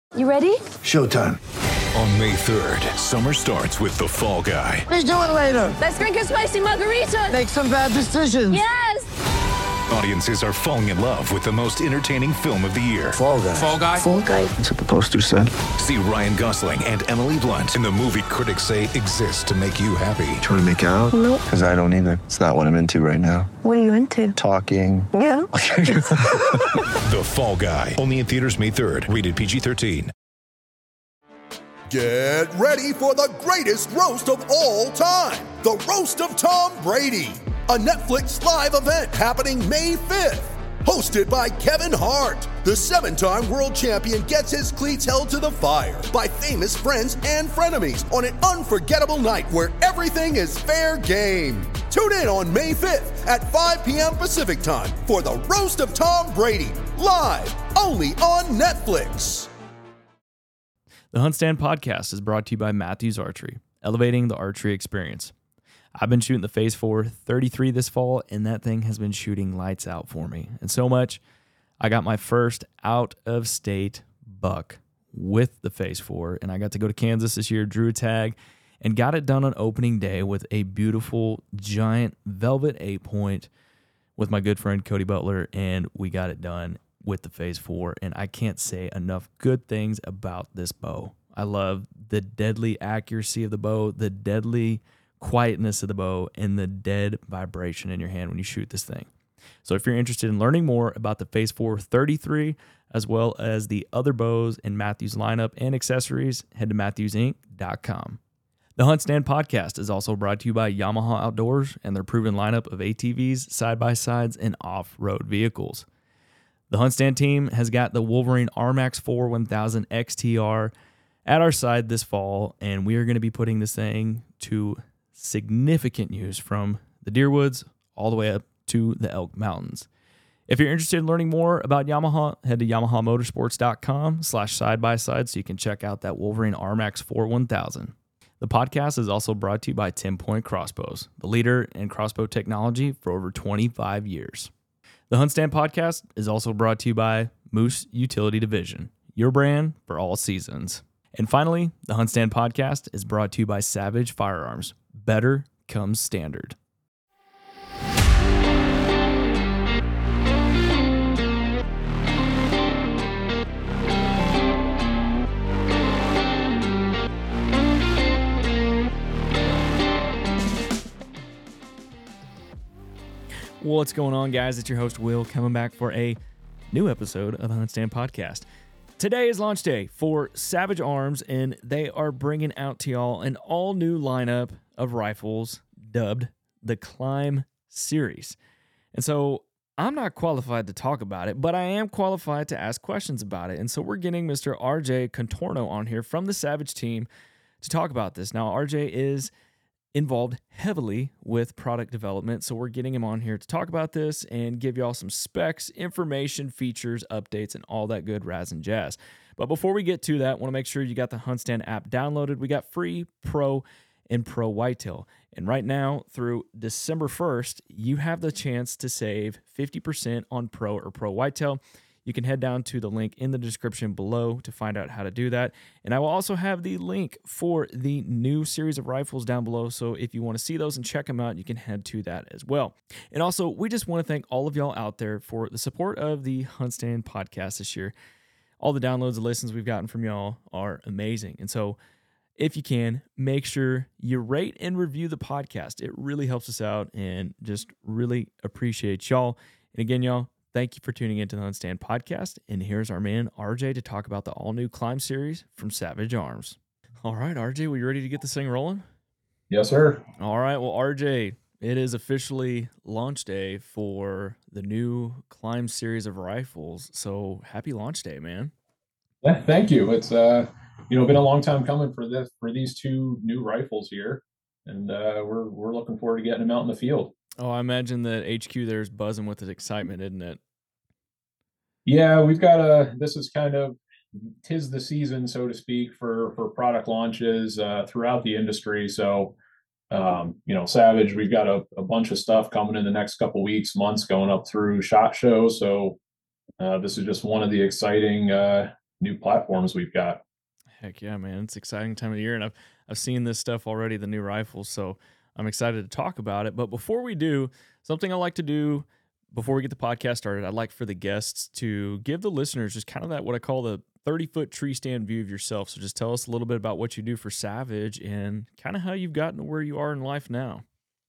You ready? Showtime. On May 3rd, summer starts with The Fall Guy. Let's do it later. Let's drink a spicy margarita. Make some bad decisions. Yes! Audiences are falling in love with the most entertaining film of the year. Fall Guy. Fall Guy? Fall guy. That's what the poster said. See Ryan Gosling and Emily Blunt in the movie critics say exists to make you happy. Trying to make it out? Nope. Because I don't either. It's not what I'm into right now. What are you into? Talking. Yeah. The Fall Guy. Only in theaters May 3rd. Rated PG-13. Get ready for the greatest roast of all time, the Roast of Tom Brady, a Netflix live event happening May 5th. Hosted by Kevin Hart, the 7-time world champion gets his cleats held to the fire by famous friends and frenemies on an unforgettable night where everything is fair game. Tune in on May 5th at 5 p.m. Pacific time for the Roast of Tom Brady, live only on Netflix. The Hunt Stand Podcast is brought to you by Matthews Archery, elevating the archery experience. I've been shooting the Phase 4 33 this fall, and that thing has been shooting lights out for me. And so much, I got my first out-of-state buck with the Phase 4, and I got to go to Kansas this year, drew a tag, and got it done on opening day with a beautiful, giant velvet 8-point with my good friend Cody Butler, and we got it done with the Phase 4, and I can't say enough good things about this bow. I love the deadly accuracy of the bow, the deadly quietness of the bow, and the dead vibration in your hand when you shoot this thing. So if you're interested in learning more about the Phase 4 33, as well as the other bows in Matthews lineup and accessories, head to MatthewsInc.com. The Hunt Stand Podcast is also brought to you by Yamaha Outdoors and their proven lineup of ATVs, side-by-sides, and off-road vehicles. The Hunt Stand team has got the Wolverine RMAX 4 1000 XTR at our side this fall, and we are going to be putting this thing to significant use from the Deerwoods all the way up to the Elk Mountains. If you're interested in learning more about Yamaha, head to yamahamotorsports.com/side-by-side so you can check out that Wolverine RMAX 4 1000. The podcast is also brought to you by 10 Point Crossbows, the leader in crossbow technology for over 25 years. The Hunt Stand Podcast is also brought to you by Moose Utility Division, your brand for all seasons. And finally, the Hunt Stand Podcast is brought to you by Savage Firearms. Better comes standard. What's going on, guys? It's your host, Will, coming back for a new episode of the Hunt Stand Podcast. Today is launch day for Savage Arms, and they are bringing out to y'all an all-new lineup of rifles dubbed the Climb Series. And so I'm not qualified to talk about it, but I am qualified to ask questions about it. And so we're getting Mr. RJ Contorno on here from the Savage team to talk about this. Now, RJ is involved heavily with product development, so we're getting him on here to talk about this and give y'all some specs, information, features, updates, and all that good razz and jazz. But before we get to that, want to make sure you got the Hunt Stand app downloaded. We got free, pro, and pro whitetail. And right now, through December 1st, you have the chance to save 50% on pro or pro whitetail. You can head down to the link in the description below to find out how to do that. And I will also have the link for the new series of rifles down below. So if you want to see those and check them out, you can head to that as well. And also, we just want to thank all of y'all out there for the support of the Hunt Stand Podcast this year. All the downloads and listens we've gotten from y'all are amazing. And so if you can, make sure you rate and review the podcast. It really helps us out and just really appreciate y'all. And again, y'all, thank you for tuning into the Hunt Stand Podcast, and here's our man, RJ, to talk about the all-new Climb series from Savage Arms. All right, RJ, we ready to get this thing rolling? Yes, sir. All right, well, RJ, it is officially launch day for the new Climb series of rifles, so happy launch day, man. Yeah, thank you. It's been a long time coming for these two new rifles here, and we're looking forward to getting them out in the field. Oh, I imagine that HQ there is buzzing with excitement, isn't it? Yeah, we've got this is kind of, 'tis the season, so to speak, for product launches throughout the industry. So, Savage, we've got a bunch of stuff coming in the next couple weeks, months, going up through SHOT Show. So this is just one of the exciting new platforms we've got. Heck yeah, man. It's an exciting time of the year, and I've seen this stuff already, the new rifles, so I'm excited to talk about it. But before we do, something I like to do before we get the podcast started, I'd like for the guests to give the listeners just kind of that, what I call the 30-foot tree stand view of yourself. So just tell us a little bit about what you do for Savage and kind of how you've gotten to where you are in life now.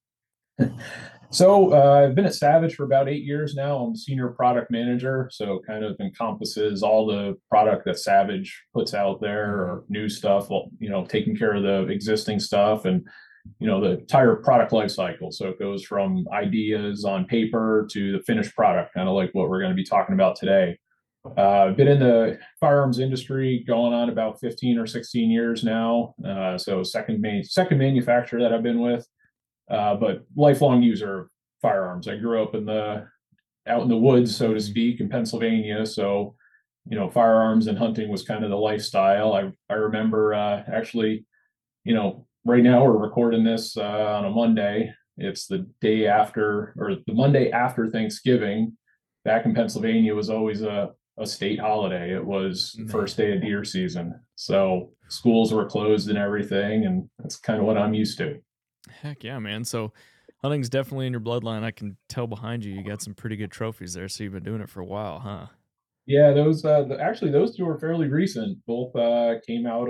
So I've been at Savage for about 8 years now. I'm senior product manager, so kind of encompasses all the product that Savage puts out there or new stuff, taking care of the existing stuff and, the entire product life cycle. So it goes from ideas on paper to the finished product, kind of like what we're going to be talking about today. I've been in the firearms industry going on about 15 or 16 years now. So second manufacturer that I've been with. But lifelong user of firearms. I grew up out in the woods, so to speak, in Pennsylvania. So, firearms and hunting was kind of the lifestyle. I remember actually, right now we're recording this on a Monday. It's the day after, or the Monday after Thanksgiving. Back in Pennsylvania was always a state holiday. It was the first day of deer season. So schools were closed and everything, and that's kind of what I'm used to. Heck yeah, man. So hunting's definitely in your bloodline. I can tell behind you, you got some pretty good trophies there. So you've been doing it for a while, huh? Yeah, those two are fairly recent. Both came out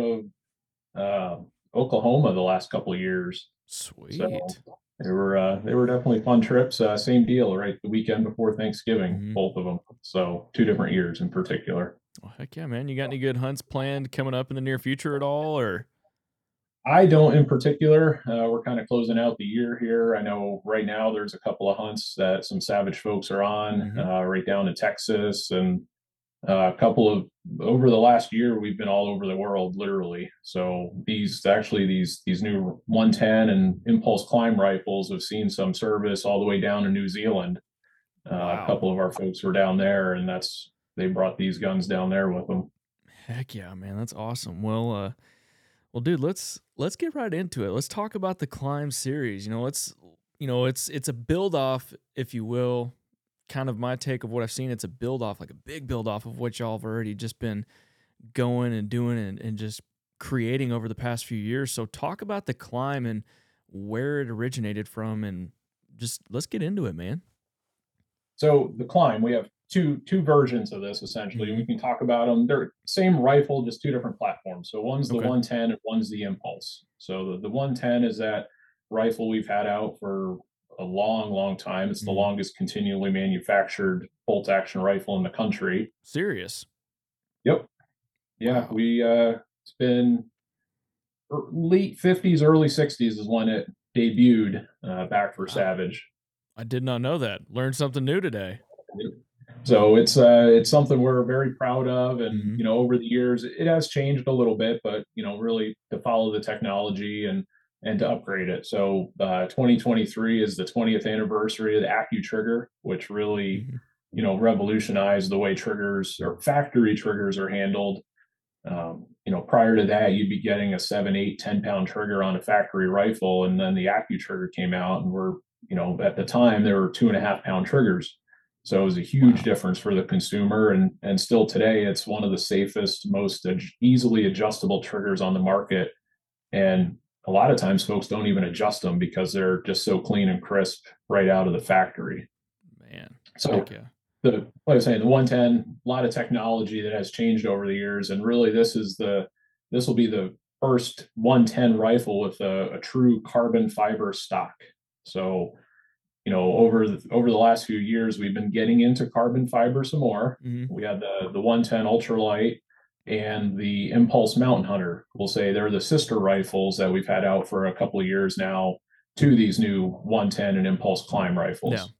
of Oklahoma the last couple of years. Sweet. So they were definitely fun trips. Same deal, right? The weekend before Thanksgiving, both of them. So 2 different years in particular. Well, heck yeah, man. You got any good hunts planned coming up in the near future at all, or? I don't in particular. We're kind of closing out the year here. I know right now there's a couple of hunts that some Savage folks are on right down in Texas, and a couple of over the last year we've been all over the world, literally. So these new 110 and Impulse Climb rifles have seen some service all the way down to New Zealand. Wow. A couple of our folks were down there, and they brought these guns down there with them. Heck yeah, man, that's awesome. Well, dude, let's get right into it. Let's talk about the Climb series. It's a build off, if you will. Kind of my take of what I've seen. It's a build off, like a big build off of what y'all have already just been going and doing and just creating over the past few years. So talk about the Climb and where it originated from, and just let's get into it, man. So the Climb, we have two versions of this essentially, and we can talk about them. They're same rifle, just 2 different platforms. So one's the 110 and one's the Impulse. So the 110 is that rifle we've had out for a long time. It's the longest continually manufactured bolt action rifle in the country. Serious? Yep. Yeah, wow. It's been late 50s, early 60s is when it debuted back for Savage. I did not know that. Learned something new today. So it's something we're very proud of, and over the years it has changed a little bit, but really to follow the technology and to upgrade it. So 2023 is the 20th anniversary of the AccuTrigger, which really revolutionized the way triggers or factory triggers are handled. Prior to that, you'd be getting a 7, 8, 10 pound trigger on a factory rifle, and then the AccuTrigger came out, and at the time there were 2.5 pound triggers. So it was a huge difference for the consumer, and still today it's one of the safest, most easily adjustable triggers on the market. And a lot of times folks don't even adjust them because they're just so clean and crisp right out of the factory. Man. So like I was saying, the 110, a lot of technology that has changed over the years, and really this will be the first 110 rifle with a true carbon fiber stock. So over the last few years, we've been getting into carbon fiber some more. We had the 110 Ultralight and the Impulse Mountain Hunter. We'll say they're the sister rifles that we've had out for a couple of years now to these new 110 and Impulse Climb rifles. Yeah.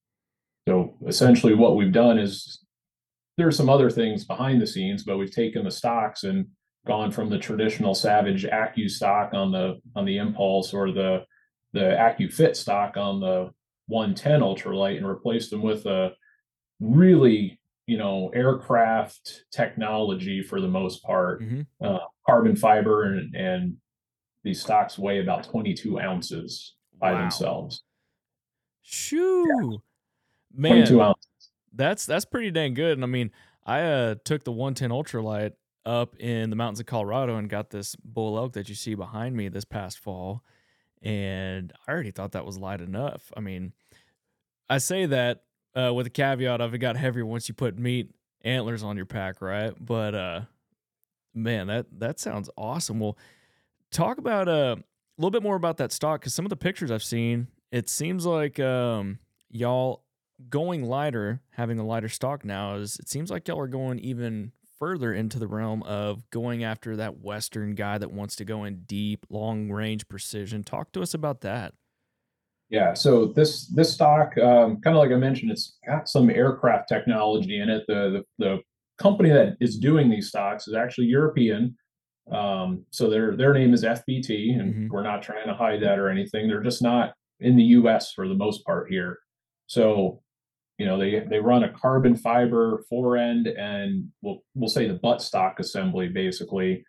So essentially what we've done is there's some other things behind the scenes, but we've taken the stocks and gone from the traditional Savage Accu stock on the Impulse, or the AccuFit stock on the 110 Ultralight, and replaced them with a really, aircraft technology for the most part, carbon fiber, and these stocks weigh about 22 ounces by themselves. Shoo, yeah. Man, 22 ounces. That's pretty dang good. And I mean, I took the 110 ultralight up in the mountains of Colorado and got this bull elk that you see behind me this past fall, and I already thought that was light enough. I mean, I say that with a caveat of it got heavier once you put meat antlers on your pack, right? But man, that sounds awesome. Well, talk about a little bit more about that stock, because some of the pictures I've seen, it seems like y'all going lighter, having a lighter stock now, it seems like y'all are going even further into the realm of going after that Western guy that wants to go in deep, long range precision. Talk to us about that. Yeah, so this stock, kind of like I mentioned, it's got some aircraft technology in it. The company that is doing these stocks is actually European. So their name is FBT, and we're not trying to hide that or anything. They're just not in the US for the most part here. So, they run a carbon fiber forend and we'll say the butt stock assembly basically.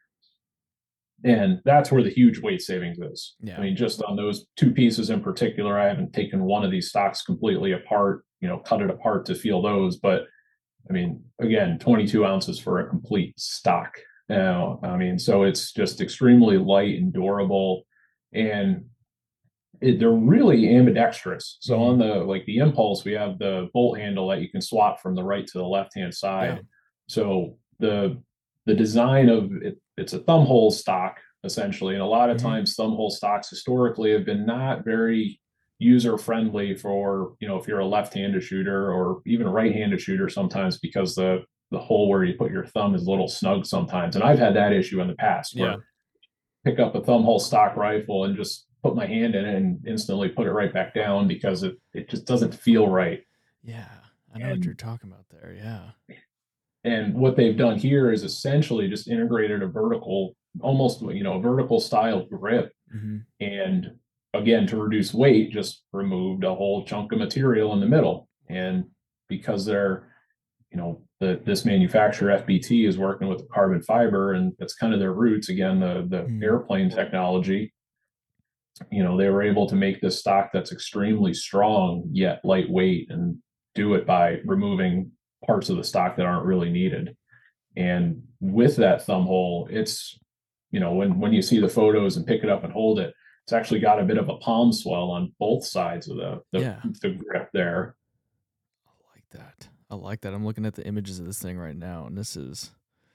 And that's where the huge weight savings is. Yeah. I mean, just on those two pieces in particular, I haven't taken one of these stocks completely apart, cut it apart to feel those. But I mean, again, 22 ounces for a complete stock. So it's just extremely light and durable, and they're really ambidextrous. So on the Impulse, we have the bolt handle that you can swap from the right to the left-hand side. Yeah. So the design of it, it's a thumb hole stock essentially. And a lot of times thumb hole stocks historically have been not very user friendly for, if you're a left-handed shooter or even a right-handed shooter sometimes, because the hole where you put your thumb is a little snug sometimes. And I've had that issue in the past where pick up a thumb hole stock rifle and just put my hand in it and instantly put it right back down because it just doesn't feel right. Yeah. I know what you're talking about there. Yeah. And what they've done here is essentially just integrated a vertical, almost, a vertical style grip. And again, to reduce weight, just removed a whole chunk of material in the middle. And because they're, this manufacturer FBT is working with the carbon fiber, and that's kind of their roots. Again, the airplane technology, they were able to make this stock that's extremely strong yet lightweight, and do it by removing parts of the stock that aren't really needed. And with that thumb hole, it's, when you see the photos and pick it up and hold it, it's actually got a bit of a palm swell on both sides of the grip there. I like that. I'm looking at the images of this thing right now, and this is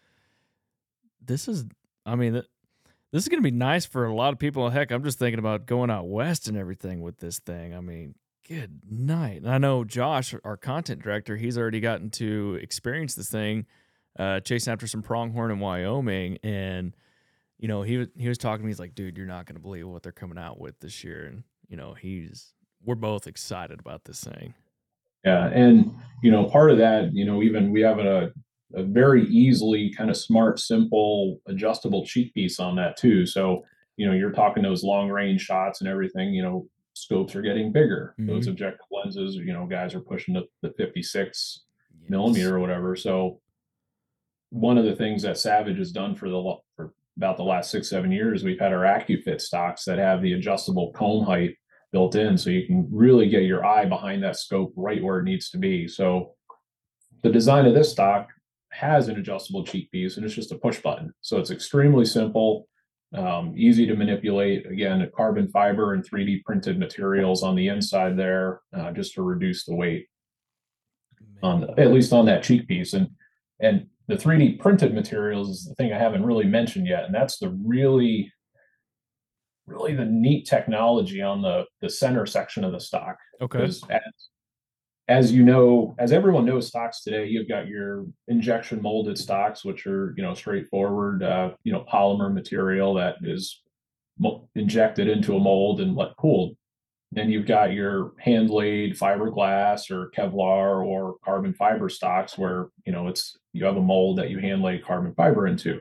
I mean, this is going to be nice for a lot of people. Heck, I'm just thinking about going out west and everything with this thing. I mean, good night. And I know Josh, our content director, he's already gotten to experience this thing, chasing after some pronghorn in Wyoming. And, he was talking to me. He's like, dude, you're not going to believe what they're coming out with this year. And, we're both excited about this thing. Yeah. And, part of that, even we have a very easily kind of smart, simple, adjustable cheek piece on that too. So, you're talking those long range shots and everything, scopes are getting bigger. Those objective lenses, guys are pushing the 56 millimeter or whatever. So one of the things that Savage has done for about the last 6-7 years, we've had our AccuFit stocks that have the adjustable comb height built in, so you can really get your eye behind that scope right where it needs to be. So the design of this stock has an adjustable cheek piece, and it's just a push button. So it's extremely simple, easy to manipulate. Again, carbon fiber and 3D printed materials on the inside there, just to reduce the weight at least on that cheek piece. And the 3D printed materials is the thing I haven't really mentioned yet, and that's the really the neat technology on the center section of the stock. Okay. Because as everyone knows, stocks today, you've got your injection molded stocks, which are, straightforward, polymer material that is injected into a mold and cooled. Then you've got your hand laid fiberglass or Kevlar or carbon fiber stocks where, you have a mold that you hand lay carbon fiber into.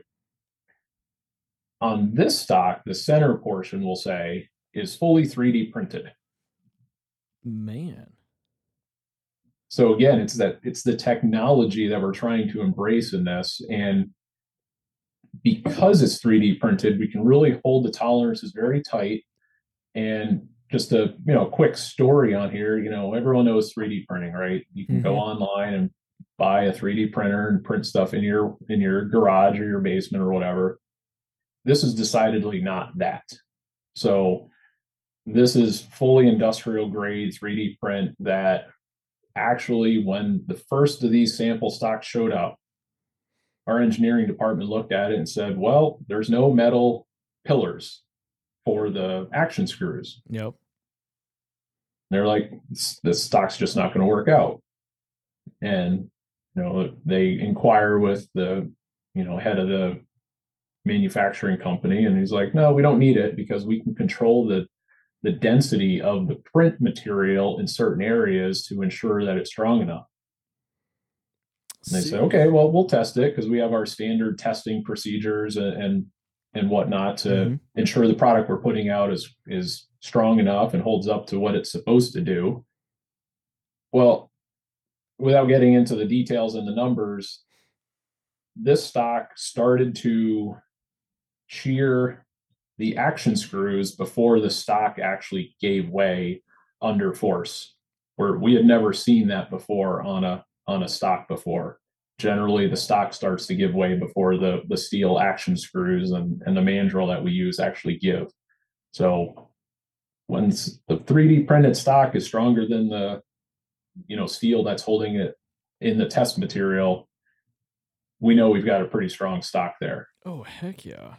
On this stock, the center portion, we'll say, is fully 3D printed. Man. So again, it's the technology that we're trying to embrace in this. And because it's 3D printed, we can really hold the tolerances very tight. And just a quick story on here, everyone knows 3D printing, right? You can go online and buy a 3D printer and print stuff in your garage or your basement or whatever. This is decidedly not that. So this is fully industrial grade 3D print that actually, when the first of these sample stocks showed up, our engineering department looked at it and said, well, there's no metal pillars for the action screws. Yep. They're like, this stock's just not going to work out. And, they inquire with the, head of the manufacturing company, and he's like, no, we don't need it because we can control the density of the print material in certain areas to ensure that it's strong enough. And they said, okay, well, we'll test it because we have our standard testing procedures and whatnot to ensure the product we're putting out is strong enough and holds up to what it's supposed to do. Well, without getting into the details and the numbers, this stock started to shear the action screws before the stock actually gave way under force, where we had never seen that before on a stock before. Generally, the stock starts to give way before the steel action screws and the mandrel that we use actually give. So when the 3D printed stock is stronger than the steel that's holding it in the test material, we know we've got a pretty strong stock there. Oh, heck yeah.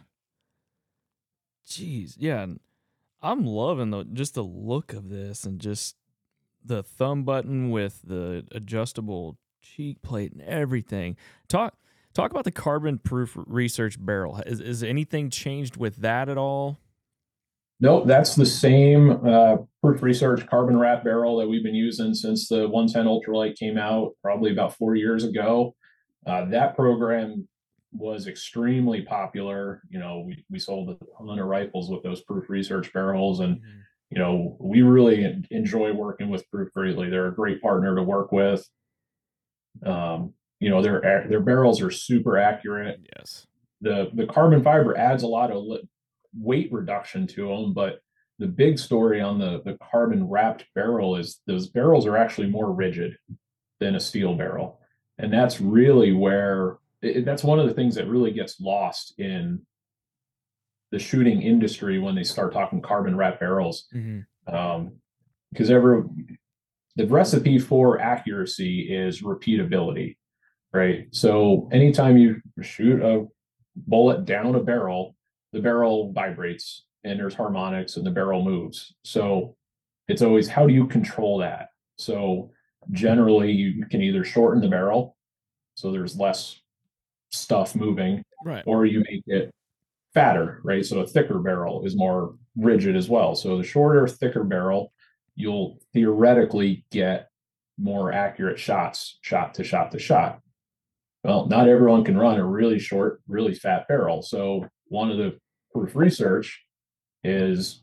Jeez. Yeah. I'm loving just the look of this, and just the thumb button with the adjustable cheek plate and everything. Talk about the carbon proof research barrel. Is anything changed with that at all? Nope, that's the same proof research carbon wrap barrel that we've been using since the 110 ultralight came out, probably about 4 years ago. That program was extremely popular. We sold a ton of rifles with those proof research barrels, and we really enjoy working with Proof greatly. They're a great partner to work with. Their barrels are super accurate. Yes. The carbon fiber adds a lot of weight reduction to them, but the big story on the carbon wrapped barrel is those barrels are actually more rigid than a steel barrel. And that's really where that's one of the things that really gets lost in the shooting industry when they start talking carbon wrap barrels. Because the recipe for accuracy is repeatability, right? So anytime you shoot a bullet down a barrel, the barrel vibrates and there's harmonics and the barrel moves. So it's always, how do you control that? So generally you can either shorten the barrel so there's less stuff moving, right, or you make it fatter, right? So a thicker barrel is more rigid as well. So the shorter, thicker barrel, you'll theoretically get more accurate shots, shot to shot to shot. Well, not everyone can run a really short, really fat barrel. So one of the proof research is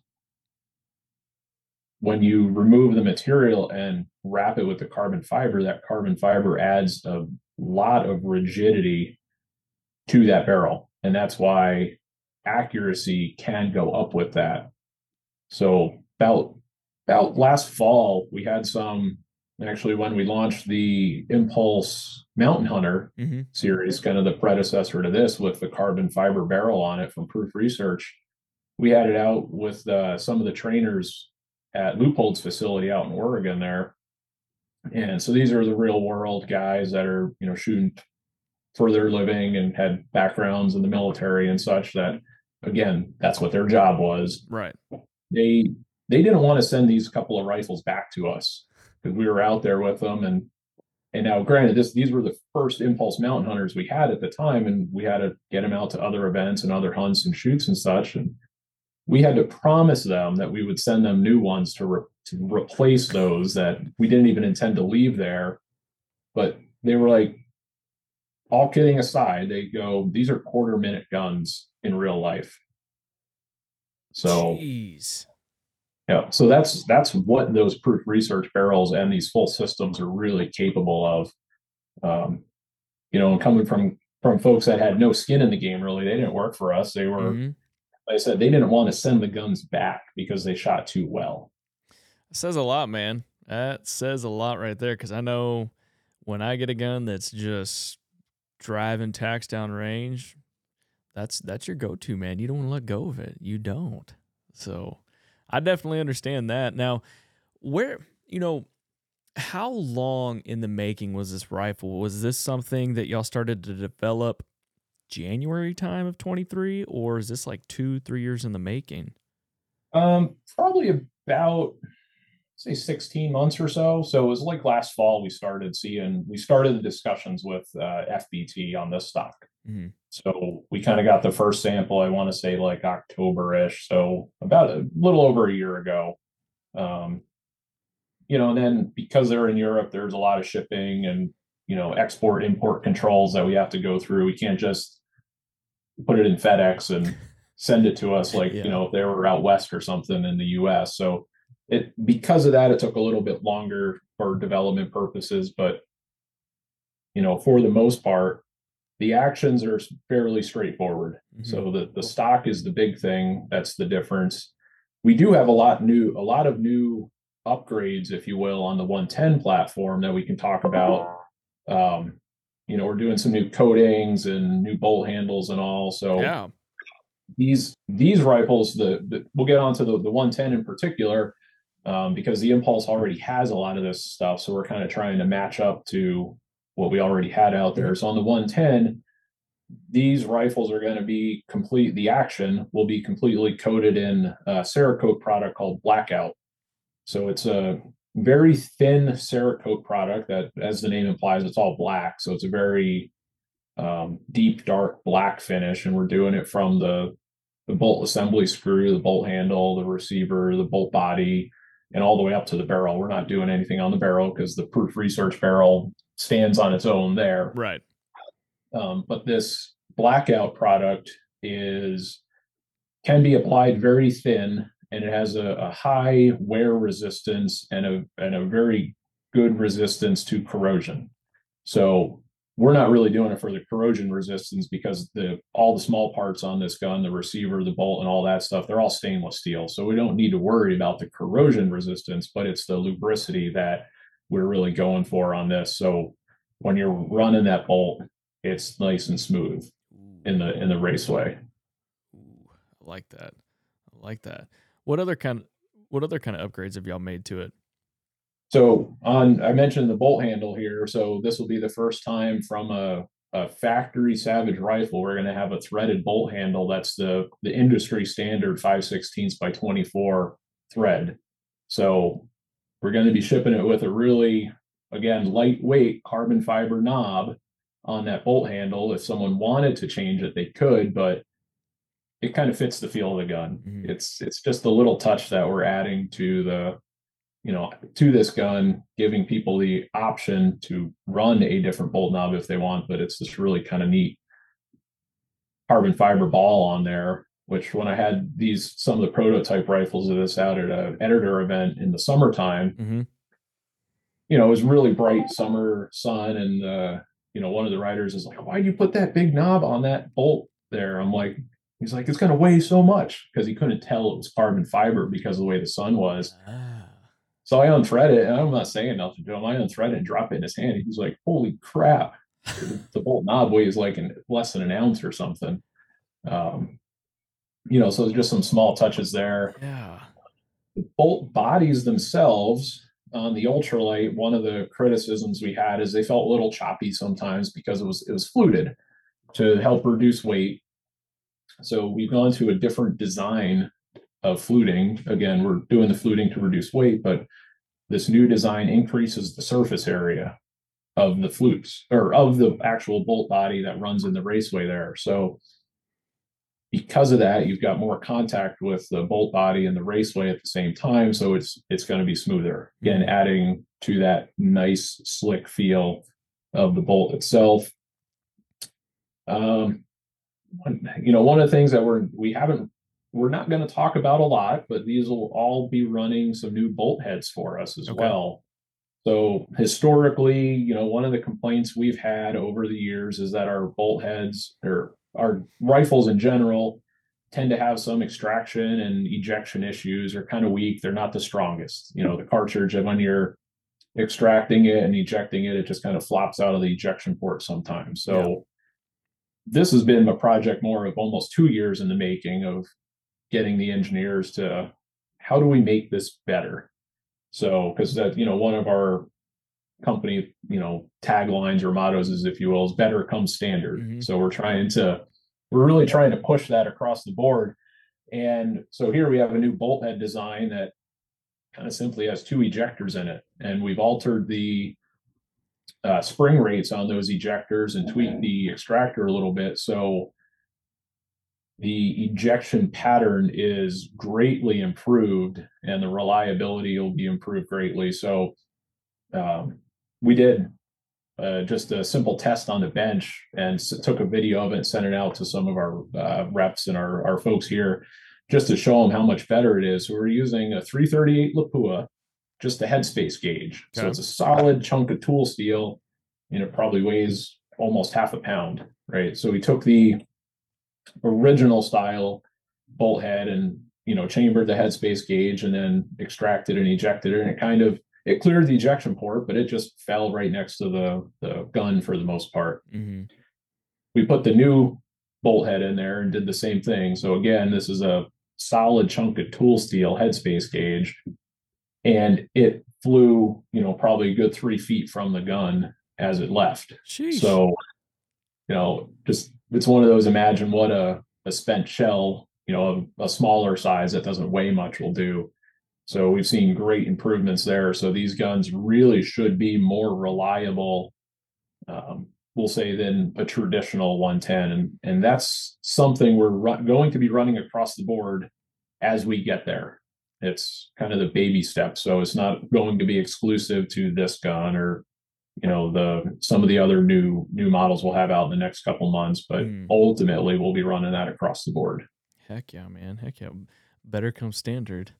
when you remove the material and wrap it with the carbon fiber, that carbon fiber adds a lot of rigidity to that barrel. And that's why accuracy can go up with that. So about last fall, we had actually when we launched the Impulse Mountain Hunter series, kind of the predecessor to this with the carbon fiber barrel on it from Proof Research, we had it out with some of the trainers at Leupold's facility out in Oregon there. And so these are the real world guys that are, shooting for their living and had backgrounds in the military and such, that, again, that's what their job was. Right. They didn't want to send these couple of rifles back to us because we were out there with them. And now, granted, these were the first Impulse Mountain Hunters we had at the time, and we had to get them out to other events and other hunts and shoots and such. And we had to promise them that we would send them new ones to replace those that we didn't even intend to leave there. But they were like, all kidding aside, they go, these are quarter-minute guns in real life. So, jeez. Yeah, so that's what those Proof Research barrels and these full systems are really capable of. And coming from folks that had no skin in the game, really, they didn't work for us. They were, like I said, they didn't want to send the guns back because they shot too well. It says a lot, man. That says a lot right there, because I know when I get a gun that's just driving tacks down range, that's your go-to, man. You don't want to let go of it. You don't. So I definitely understand that. Now, how long in the making was this rifle? Was this something that y'all started to develop January time of 23, or is this like 2-3 years in the making? Probably about, say, 16 months or so. So it was like last fall we started the discussions with FBT on this stock. Mm-hmm. So we kind of got the first sample, I want to say like October-ish. So about a little over a year ago. And then because they're in Europe, there's a lot of shipping and, export import controls that we have to go through. We can't just put it in FedEx and send it to us like, if they were out west or something in the US. So because of that, it took a little bit longer for development purposes, but, for the most part, the actions are fairly straightforward. Mm-hmm. So the stock is the big thing. That's the difference. We do have a lot of new upgrades, if you will, on the 110 platform that we can talk about. We're doing some new coatings and new bolt handles and all. So yeah, these rifles, we'll get onto the 110 in particular, because the Impulse already has a lot of this stuff. So we're kind of trying to match up to what we already had out there. So on the 110, these rifles are going to be the action will be completely coated in a Cerakote product called Blackout. So it's a very thin Cerakote product that, as the name implies, it's all black. So it's a very deep, dark black finish. And we're doing it from the bolt assembly screw, the bolt handle, the receiver, the bolt body, and all the way up to the barrel. We're not doing anything on the barrel because the Proof Research barrel stands on its own there. Right. But this Blackout product can be applied very thin, and it has a high wear resistance and a very good resistance to corrosion. So we're not really doing it for the corrosion resistance because all the small parts on this gun, the receiver, the bolt, and all that stuff, they're all stainless steel. So we don't need to worry about the corrosion resistance, but it's the lubricity that we're really going for on this. So when you're running that bolt, it's nice and smooth in the raceway. Ooh, I like that. What other kind of upgrades have y'all made to it? So I mentioned the bolt handle here. So this will be the first time from a factory Savage rifle, we're going to have a threaded bolt handle. That's the industry standard 5/16 by 24 thread. So we're going to be shipping it with a really, again, lightweight carbon fiber knob on that bolt handle. If someone wanted to change it, they could, but it kind of fits the feel of the gun. Mm-hmm. It's just a little touch that we're adding to this gun, giving people the option to run a different bolt knob if they want, but it's this really kind of neat carbon fiber ball on there, which when I had some of the prototype rifles of this out at an editor event in the summertime, mm-hmm. It was really bright summer sun. And, one of the riders is like, why do you put that big knob on that bolt there? He's like, it's going to weigh so much, because he couldn't tell it was carbon fiber because of the way the sun was. So I unthread it, and I'm not saying nothing to him. I unthread it and drop it in his hand. He was like, holy crap. The bolt knob weighs like less than an ounce or something. So just some small touches there. Yeah. The bolt bodies themselves on the ultralight, one of the criticisms we had is they felt a little choppy sometimes because it was fluted to help reduce weight. So we've gone to a different design of fluting. Again, we're doing the fluting to reduce weight, but this new design increases the surface area of the flutes, or of the actual bolt body that runs in the raceway there. So because of that, you've got more contact with the bolt body and the raceway at the same time. So it's going to be smoother. Again, adding to that nice slick feel of the bolt itself. One of the things that we're not going to talk about a lot, but these will all be running some new bolt heads for us as well. So historically, one of the complaints we've had over the years is that our bolt heads, or our rifles in general, tend to have some extraction and ejection issues. Are kind of weak. They're not the strongest. The cartridge, when you're extracting it and ejecting it, it just kind of flops out of the ejection port sometimes. So this has been a project more of almost 2 years in the making of getting the engineers to, how do we make this better? So, because that, one of our company, taglines or mottos is, if you will, is better comes standard. Mm-hmm. So we're really trying to push that across the board. And so here we have a new bolt head design that kind of simply has 2 ejectors in it. And we've altered the spring rates on those ejectors and tweaked the extractor a little bit. So the ejection pattern is greatly improved and the reliability will be improved greatly. So we did just a simple test on the bench and took a video of it and sent it out to some of our reps and our folks here just to show them how much better it is. So we're using a 338 Lapua, just the headspace gauge. Okay. So it's a solid chunk of tool steel and it probably weighs almost half a pound, right? So we took the original style bolt head and, chambered the headspace gauge and then extracted and ejected it. And it cleared the ejection port, but it just fell right next to the gun for the most part. Mm-hmm. We put the new bolt head in there and did the same thing. So again, this is a solid chunk of tool steel headspace gauge, and it flew, probably a good 3 feet from the gun as it left. Sheesh. So, just it's one of those, imagine what a spent shell, a smaller size that doesn't weigh much will do. So we've seen great improvements there. So these guns really should be more reliable, we'll say, than a traditional 110. And that's something we're going to be running across the board as we get there. It's kind of the baby steps. So it's not going to be exclusive to this gun or, some of the other new models we'll have out in the next couple months, but ultimately we'll be running that across the board. Heck yeah, man. Heck yeah. Better comes standard.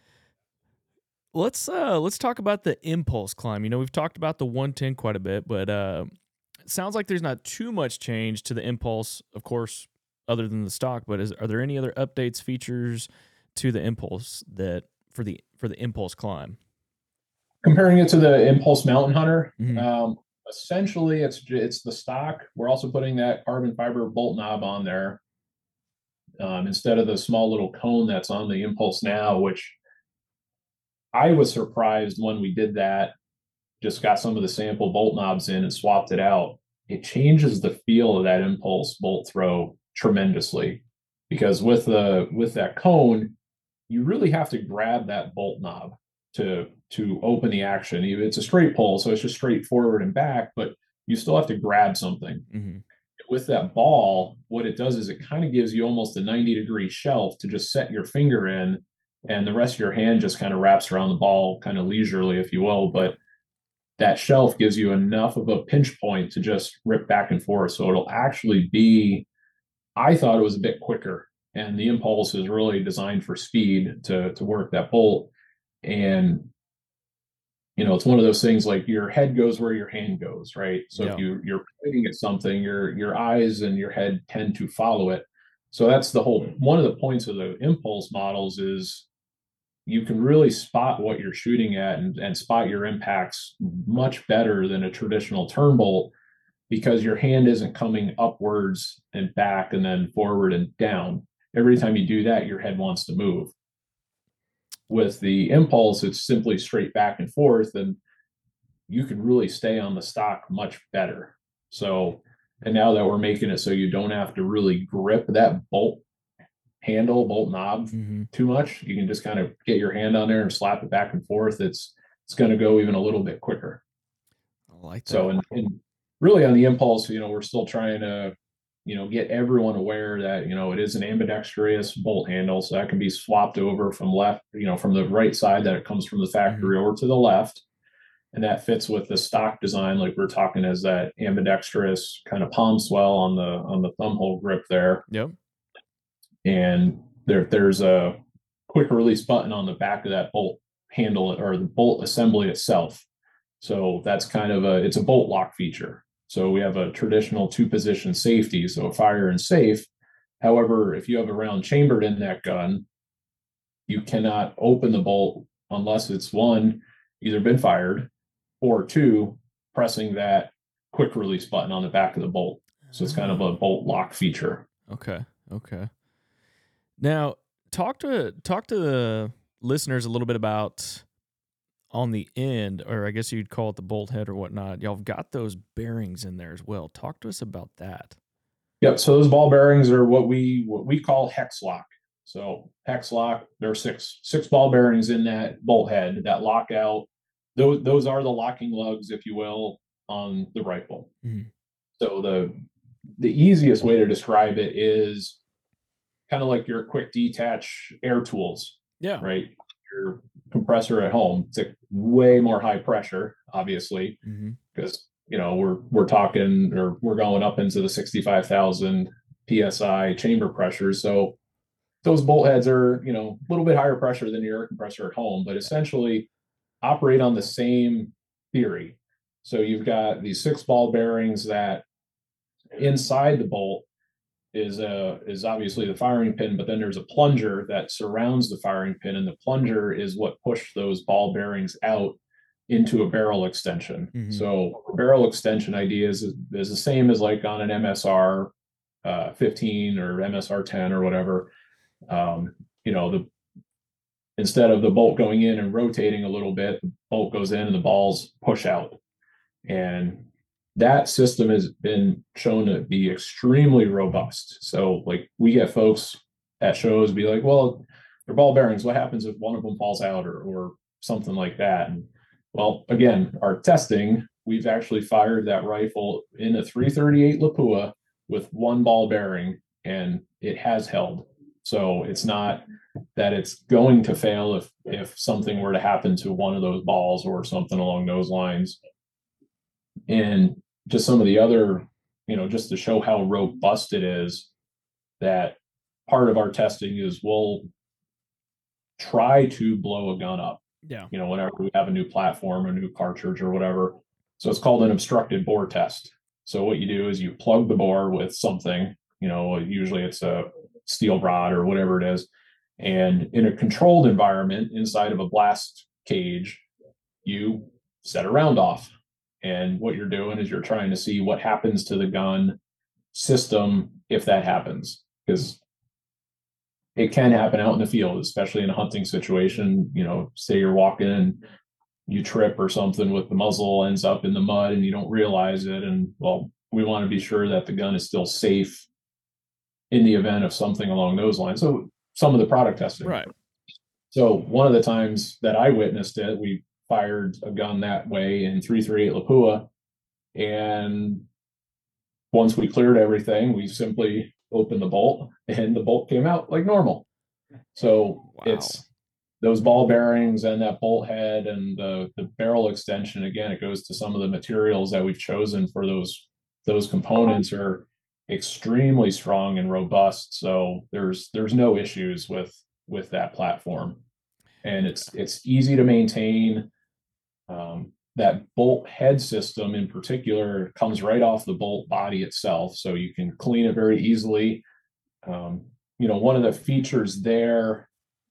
Let's talk about the impulse climb. We've talked about the 110 quite a bit, but it sounds like there's not too much change to the impulse, of course, other than the stock. But are there any other updates, features to the impulse that for the impulse climb? Comparing it to the Impulse Mountain Hunter, Mm-hmm. Essentially it's the stock. We're also putting that carbon fiber bolt knob on there instead of the small little cone that's on the Impulse now, which I was surprised when we did that. Just got some of the sample bolt knobs in and swapped it out. It changes the feel of that Impulse bolt throw tremendously, because with that cone, you really have to grab that bolt knob to open the action. It's a straight pull, so it's just straight forward and back, but you still have to grab something. Mm-hmm. With that ball, what it does is it kind of gives you almost a 90-degree shelf to just set your finger in, and the rest of your hand just kind of wraps around the ball kind of leisurely, if you will. But that shelf gives you enough of a pinch point to just rip back and forth. So it'll actually be, I thought it was a bit quicker, and the Impulse is really designed for speed to work that bolt. And it's one of those things, like your head goes where your hand goes, right? So if you're pointing at something, your eyes and your head tend to follow it. So that's one of the points of the Impulse models is you can really spot what you're shooting at and spot your impacts much better than a traditional turn bolt, because your hand isn't coming upwards and back and then forward and down. Every time you do that, your head wants to move. With the Impulse, it's simply straight back and forth, and you can really stay on the stock much better. So, and now that we're making it so you don't have to really grip that bolt knob too much, you can just kind of get your hand on there and slap it back and forth. It's going to go even a little bit quicker. I like that. So, and really on the Impulse, we're still trying to, get everyone aware that, it is an ambidextrous bolt handle. So that can be swapped over from left, from the right side that it comes from the factory over to the left. And that fits with the stock design, like we're talking, as that ambidextrous kind of palm swell on the thumb hole grip there. Yep. And there's a quick release button on the back of that bolt handle, or the bolt assembly itself. So that's kind of it's a bolt lock feature. So we have a traditional 2-position safety, so fire and safe. However, if you have a round chambered in that gun, you cannot open the bolt unless it's either been fired, or two, pressing that quick release button on the back of the bolt. So it's kind of a bolt lock feature. Okay. Now, talk to the listeners a little bit about on the end, or I guess you'd call it the bolt head or whatnot. Y'all have got those bearings in there as well. Talk to us about that. Yep. So those ball bearings are what we call hex lock. So hex lock, there are six ball bearings in that bolt head that lock out. Those are the locking lugs, if you will, on the rifle. Mm-hmm. So the easiest way to describe it is kind of like your quick detach air tools. Yeah. Right. Your compressor at home, it's like way more high pressure, obviously, because we're talking, or we're going up into the 65,000 psi chamber pressure. So those bolt heads are a little bit higher pressure than your air compressor at home, but essentially operate on the same theory. So you've got these 6 ball bearings that inside the bolt is obviously the firing pin, but then there's a plunger that surrounds the firing pin, and the plunger is what pushed those ball bearings out into a barrel extension. So barrel extension idea is the same as like on an MSR 15 or MSR 10 or whatever. Instead of the bolt going in and rotating a little bit, the bolt goes in and the balls push out. And that system has been shown to be extremely robust. So like we get folks at shows be like, well, they're ball bearings. What happens if one of them falls out or something like that? And well, again, our testing, we've actually fired that rifle in a 338 Lapua with 1 ball bearing, and it has held. So it's not that it's going to fail if something were to happen to one of those balls or something along those lines. And just some of the other, just to show how robust it is, that part of our testing is we'll try to blow a gun up. Yeah. Whenever we have a new platform, a new cartridge or whatever. So it's called an obstructed bore test. So what you do is you plug the bore with something, usually it's a steel rod or whatever it is. And in a controlled environment inside of a blast cage, you set a round off. And what you're doing is you're trying to see what happens to the gun system if that happens, because it can happen out in the field, especially in a hunting situation. Say you're walking and you trip or something with the muzzle ends up in the mud and you don't realize it. And well, we want to be sure that the gun is still safe in the event of something along those lines. So some of the product testing. Right. So one of the times that I witnessed it, we fired a gun that way in 338 Lapua. And once we cleared everything, we simply opened the bolt and the bolt came out like normal. So It's those ball bearings and that bolt head and the barrel extension. Again, it goes to some of the materials that we've chosen for those components are extremely strong and robust. So there's no issues with that platform, and it's easy to maintain. That bolt head system in particular comes right off the bolt body itself, so you can clean it very easily. One of the features there,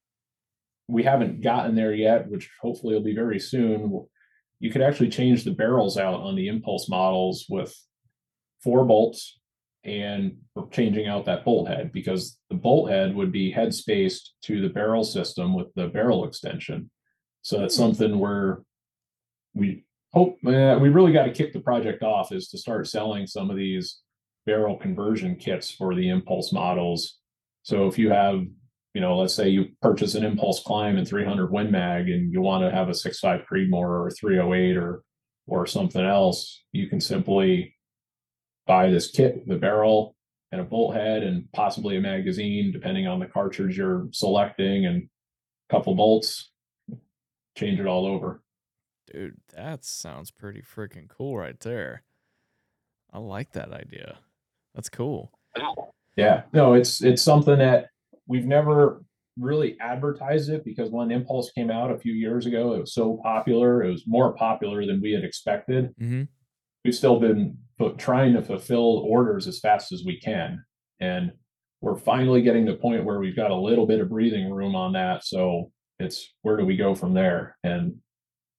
we haven't gotten there yet, which hopefully will be very soon. You could actually change the barrels out on the Impulse models with 4 bolts and changing out that bolt head, because the bolt head would be head spaced to the barrel system with the barrel extension. So that's something where we hope we really got to kick the project off, is to start selling some of these barrel conversion kits for the Impulse models. So if you have, let's say you purchase an Impulse Climb and 300 Win Mag and you want to have a 6.5 Creedmoor or 308 or something else, you can simply buy this kit, the barrel and a bolt head and possibly a magazine, depending on the cartridge you're selecting, and a couple bolts, change it all over. Dude, that sounds pretty freaking cool right there. I like that idea. That's cool. Yeah, no, it's something that we've never really advertised it, because when Impulse came out a few years ago, it was so popular. It was more popular than we had expected. Mm-hmm. We've still been trying to fulfill orders as fast as we can. And we're finally getting to the point where we've got a little bit of breathing room on that. So it's, where do we go from there? And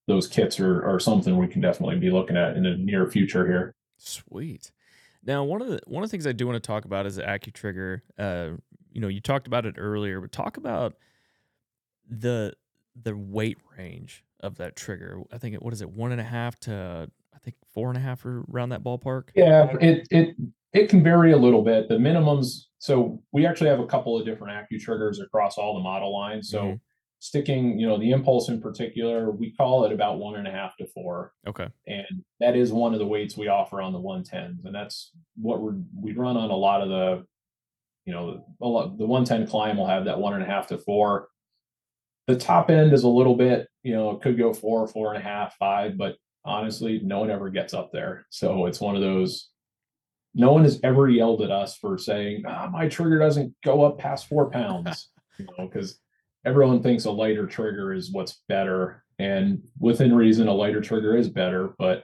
those kits are something we can definitely be looking at in the near future here. Sweet. Now, one of the things I do want to talk about is the AccuTrigger. You talked about it earlier, but talk about the weight range of that trigger. I think what is it, 1.5 to 4.5 or around that ballpark? Yeah, it can vary a little bit. The minimums. So we actually have a couple of different AccuTriggers across all the model lines. So sticking, the Impulse in particular, we call it about 1.5 to 4. Okay. And that is one of the weights we offer on the 110s. And that's what we run on a lot of the, the 110 climb will have that 1.5 to 4. The top end is a little bit, it could go 4, 4.5, 5, but honestly, no one ever gets up there. So it's one of those, no one has ever yelled at us for saying, my trigger doesn't go up past 4 pounds, because everyone thinks a lighter trigger is what's better. And within reason, a lighter trigger is better. But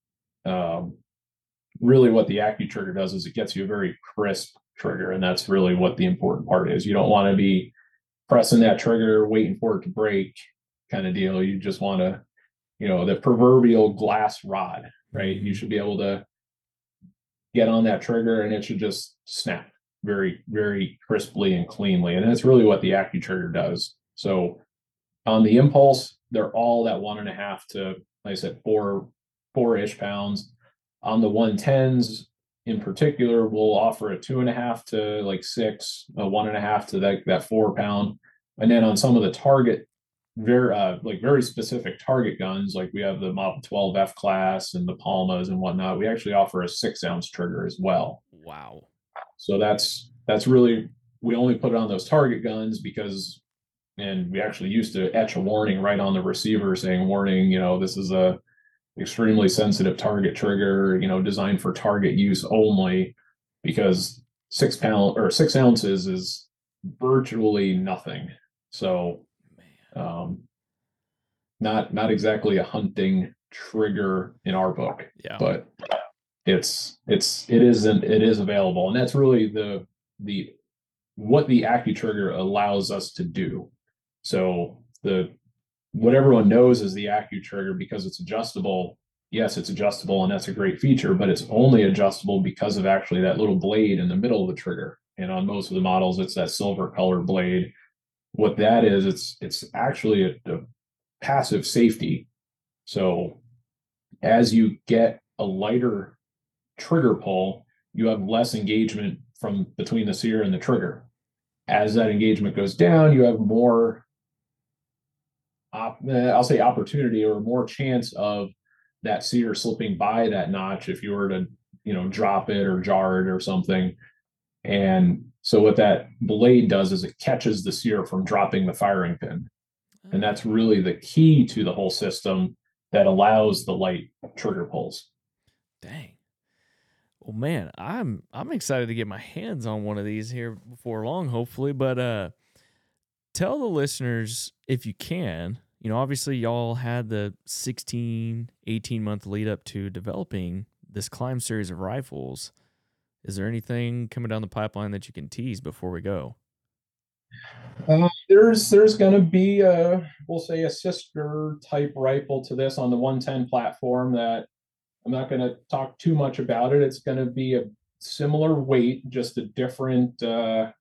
really what the AccuTrigger does is it gets you a very crisp trigger. And that's really what the important part is. You don't want to be pressing that trigger, waiting for it to break kind of deal. You just want to, the proverbial glass rod, right? You should be able to get on that trigger and it should just snap very, very crisply and cleanly. And that's really what the AccuTrigger does. So on the Impulse, they're all that 1.5 to, like I said, 4-ish pounds. On the 110s in particular, we'll offer a 2.5 to 6, a 1.5 to that 4 pound. And then on some of the target, very specific target guns, like we have the Model 12 F class and the Palmas and whatnot, we actually offer a 6-ounce trigger as well. Wow. So that's really, we only put it on those target guns and we actually used to etch a warning right on the receiver saying, warning, this is a extremely sensitive target trigger, designed for target use only, because 6 ounces is virtually nothing. So not exactly a hunting trigger in our book, but it is available. And that's really what the AccuTrigger allows us to do. So what everyone knows is the AccuTrigger, because it's adjustable. Yes, it's adjustable, and that's a great feature, but it's only adjustable because of actually that little blade in the middle of the trigger. And on most of the models, it's that silver colored blade. What that is, it's actually a passive safety. So as you get a lighter trigger pull, you have less engagement from between the sear and the trigger. As that engagement goes down, you have more, I'll say, opportunity or more chance of that sear slipping by that notch if you were to, drop it or jar it or something. And so what that blade does is it catches the sear from dropping the firing pin. And that's really the key to the whole system that allows the light trigger pulls. Dang. Well, man, I'm excited to get my hands on one of these here before long, hopefully. But tell the listeners, if you can, obviously y'all had the 16, 18-month lead up to developing this Climb series of rifles. Is there anything coming down the pipeline that you can tease before we go? There's going to be we'll say a sister type rifle to this on the 110 platform that I'm not going to talk too much about it. It's going to be a similar weight, just a different type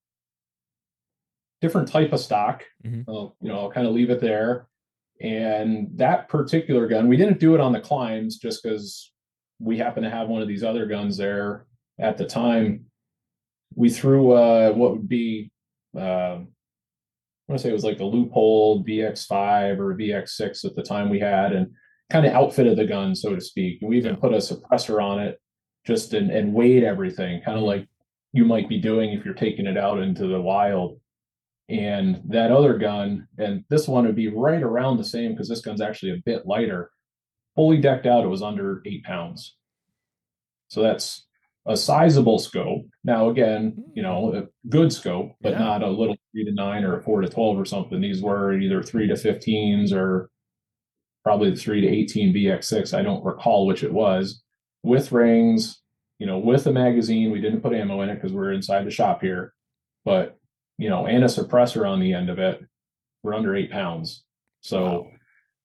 of stock. Mm-hmm. I'll kind of leave it there. And that particular gun, we didn't do it on the Climbs just because we happen to have one of these other guns there at the time. We threw what would be, I want to say it was like the Loophole VX5 or VX6 at the time we had, and kind of outfitted the gun, so to speak. And we even put a suppressor on it and weighed everything, kind of like you might be doing if you're taking it out into the wild. And that other gun, and this one would be right around the same because this gun's actually a bit lighter, fully decked out, it was under 8 pounds. So that's a sizable scope. Now, again, a good scope, but not a little 3 to 9 or a 4 to 12 or something. These were either 3 to 15s or probably the 3 to 18 VX6. I don't recall which it was, with rings, with a magazine. We didn't put ammo in it because we're inside the shop here, but, and a suppressor on the end of it. We're under 8 pounds. So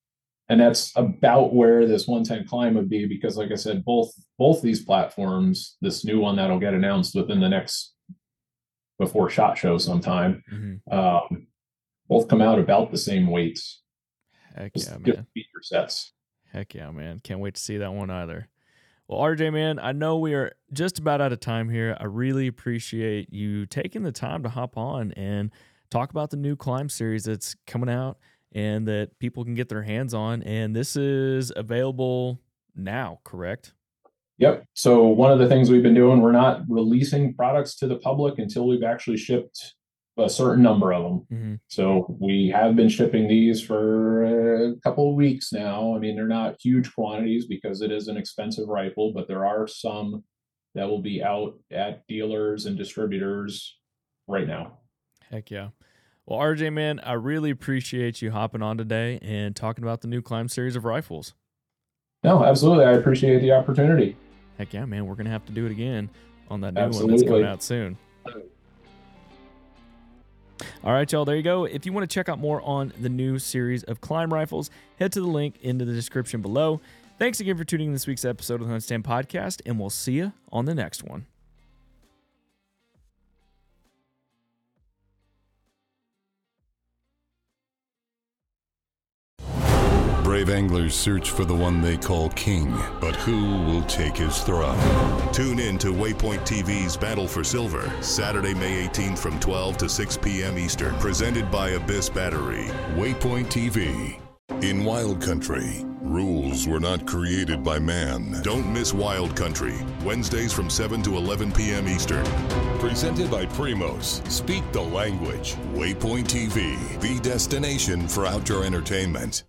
And that's about where this 110 Climb would be, because like I said, both these platforms, this new one that'll get announced within the next, before SHOT Show sometime, both come out about the same weights. Heck Just yeah, man. different feature sets. Heck yeah, man. Can't wait to see that one either. Well, RJ, man, I know we are just about out of time here. I really appreciate you taking the time to hop on and talk about the new Climb series that's coming out and that people can get their hands on. And this is available now, correct? Yep. So one of the things we've been doing, we're not releasing products to the public until we've actually shipped a certain number of them. Mm-hmm. So we have been shipping these for a couple of weeks now. I mean, they're not huge quantities because it is an expensive rifle, but there are some that will be out at dealers and distributors right now. Heck yeah. Well, RJ, man, I really appreciate you hopping on today and talking about the new Climb series of rifles. No, absolutely. I appreciate the opportunity. Heck yeah, man. We're going to have to do it again on that new one Absolutely. that's coming out soon. All right, y'all, there you go. If you want to check out more on the new series of Climb rifles, head to the link into the description below. Thanks again for tuning in this week's episode of the Huntstand Podcast, and we'll see you on the next one. Brave anglers search for the one they call king, but who will take his throne? Tune in to Waypoint TV's Battle for Silver, Saturday, May 18th from 12 to 6 p.m. Eastern, presented by Abyss Battery. Waypoint TV. In Wild Country, rules were not created by man. Don't miss Wild Country, Wednesdays from 7 to 11 p.m. Eastern. Presented by Primos. Speak the language. Waypoint TV, the destination for outdoor entertainment.